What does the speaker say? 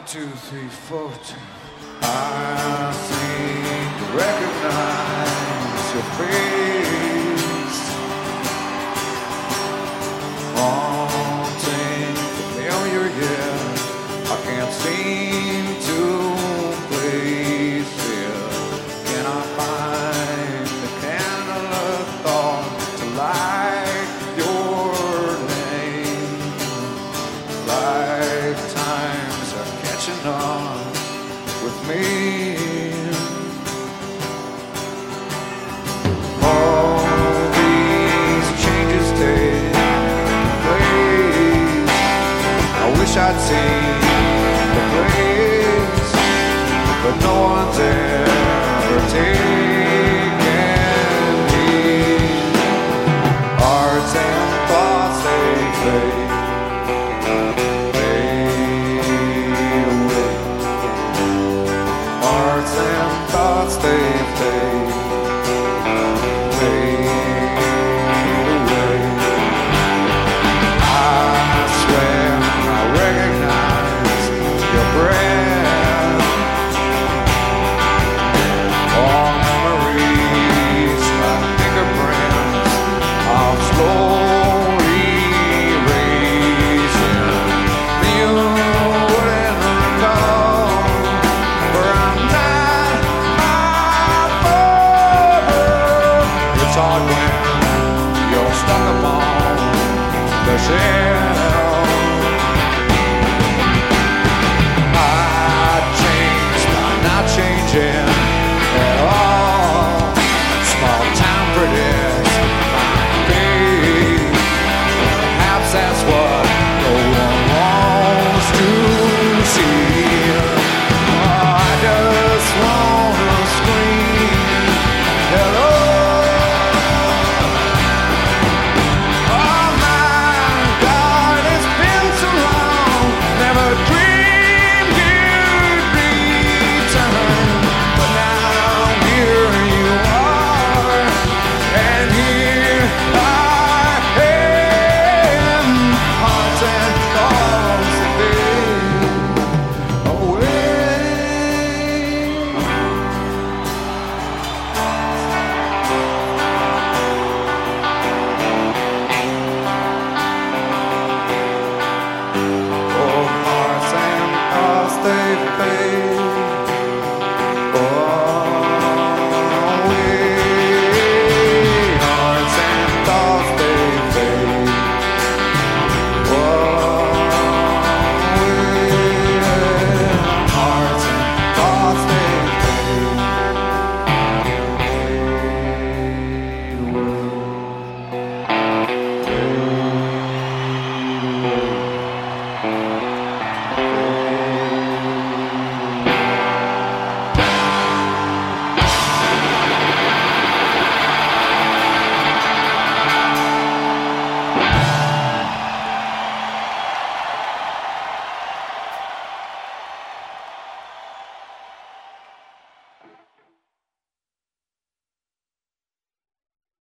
2, 3, 4, 2. I seem to recognize your face, haunting, familiar, yeah. I can't seem to place it. Can I find the candle of thought to light your name? Lifetimes are catching on with me. All these changes take place. I wish I'd seen the place, but no one's ever taken me. Hearts and thoughts, they fade. Hearts and thoughts, they fade away. I swear I recognize your breath. All memories like fingerprints of slowly erasing. You wouldn't know, for I'm not it's hard when you're stuck upon the shelf. I changed by not changing at all. Small town pretties might be. Perhaps that's what no one wants to see. Oh, I just wanna scream hello. Oh my God, it's been so long. Never dreamed you'd return, but now here you are, and here I am. Hearts and thoughts fade away. Oh, hearts and thoughts, they